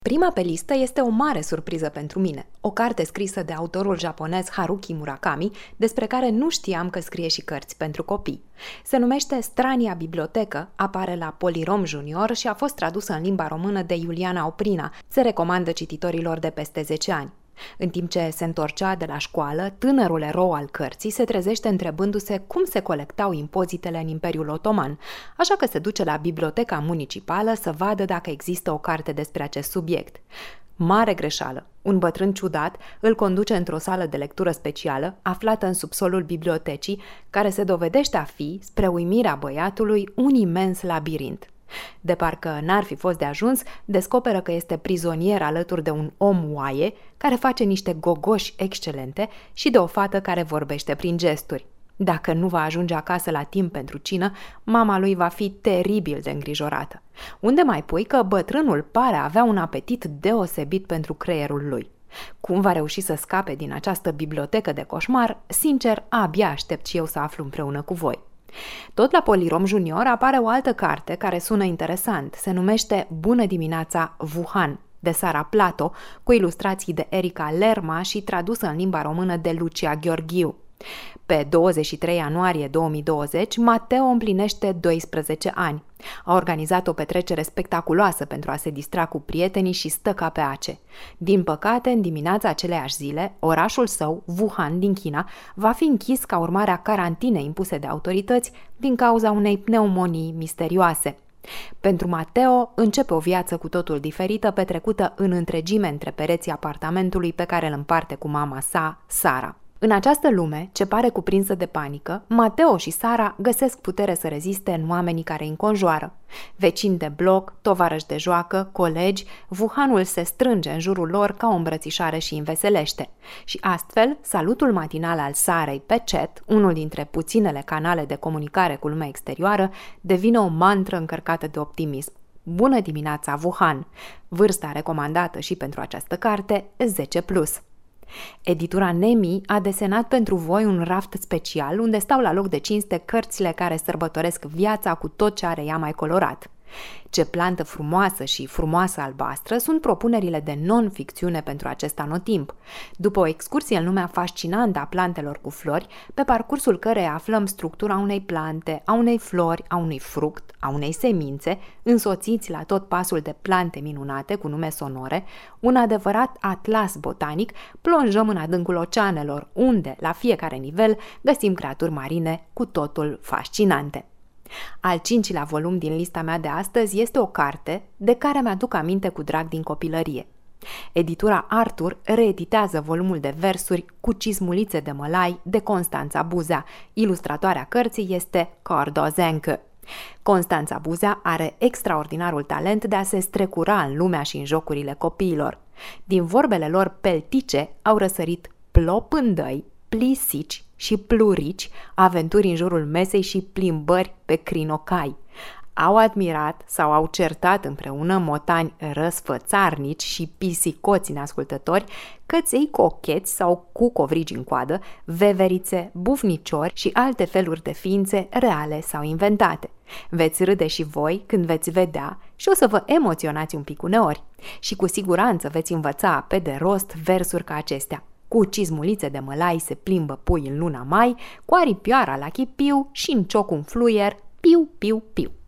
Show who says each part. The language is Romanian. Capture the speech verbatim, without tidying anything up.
Speaker 1: Prima pe listă este o mare surpriză pentru mine, o carte scrisă de autorul japonez Haruki Murakami, despre care nu știam că scrie și cărți pentru copii. Se numește Strania bibliotecă, apare la Polirom Junior și a fost tradusă în limba română de Iuliana Oprina. Se recomandă cititorilor de peste zece ani. În timp ce se întorcea de la școală, tânărul erou al cărții se trezește întrebându-se cum se colectau impozitele în Imperiul Otoman, așa că se duce la biblioteca municipală să vadă dacă există o carte despre acest subiect. Mare greșeală! Un bătrân ciudat îl conduce într-o sală de lectură specială, aflată în subsolul bibliotecii, care se dovedește a fi, spre uimirea băiatului, un imens labirint. De parcă n-ar fi fost de ajuns, descoperă că este prizonier alături de un om oaie care face niște gogoși excelente și de o fată care vorbește prin gesturi. Dacă nu va ajunge acasă la timp pentru cină, mama lui va fi teribil de îngrijorată. Unde mai pui că bătrânul pare avea un apetit deosebit pentru creierul lui. Cum va reuși să scape din această bibliotecă de coșmar, sincer, abia aștept și eu să aflu împreună cu voi. Tot la Polirom Junior apare o altă carte care sună interesant. Se numește Bună dimineața, Wuhan, de Sara Plato, cu ilustrații de Erica Lerma și tradusă în limba română de Lucia Gheorghiu. Pe douăzeci și trei ianuarie două mii douăzeci, Mateo împlinește doisprezece ani. A organizat o petrecere spectaculoasă pentru a se distra cu prietenii și stă ca pe ace. Din păcate, în dimineața aceleiași zile, orașul său, Wuhan din China, va fi închis ca urmare a carantinei impuse de autorități din cauza unei pneumonii misterioase. Pentru Mateo începe o viață cu totul diferită, petrecută în întregime între pereții apartamentului pe care îl împarte cu mama sa, Sara. În această lume, ce pare cuprinsă de panică, Mateo și Sara găsesc putere să reziste în oamenii care îi înconjoară. Vecini de bloc, tovarăși de joacă, colegi, Wuhanul se strânge în jurul lor ca o îmbrățișare și înveselește. Și astfel, salutul matinal al Sarei pe chat, unul dintre puținele canale de comunicare cu lumea exterioară, devine o mantră încărcată de optimism. Bună dimineața, Wuhan! Vârsta recomandată și pentru această carte, zece plus. Editura Nemi a desenat pentru voi un raft special unde stau la loc de cinste cărțile care sărbătoresc viața cu tot ce are ea mai colorat. Ce plantă frumoasă și frumoasă albastră sunt propunerile de non-ficțiune pentru acest anotimp. După o excursie în lumea fascinantă a plantelor cu flori, pe parcursul căreia aflăm structura unei plante, a unei flori, a unui fruct, a unei semințe, însoțiți la tot pasul de plante minunate cu nume sonore, un adevărat atlas botanic, plonjăm în adâncul oceanelor, unde, la fiecare nivel, găsim creaturi marine cu totul fascinante. Al cincilea volum din lista mea de astăzi este o carte de care mi-aduc aminte cu drag din copilărie. Editura Arthur reeditează volumul de versuri Cu cizmulițe de mălai de Constanța Buzea. Ilustratoarea cărții este Cordozencă. Constanța Buzea are extraordinarul talent de a se strecura în lumea și în jocurile copiilor. Din vorbele lor peltice au răsărit plopândăi, plisici și plurici, aventuri în jurul mesei și plimbări pe crinocai. Au admirat sau au certat împreună motani răsfățarnici și pisicoți neascultători, căței cocheți sau cu covrigi în coadă, veverițe, bufniciori și alte feluri de ființe reale sau inventate. Veți râde și voi când veți vedea și o să vă emoționați un pic uneori. Și cu siguranță veți învăța pe de rost versuri ca acestea. Cu cizmulițe de mălai se plimbă pui în luna mai, cu aripioara la chipiu și în cioc un fluier, piu, piu, piu.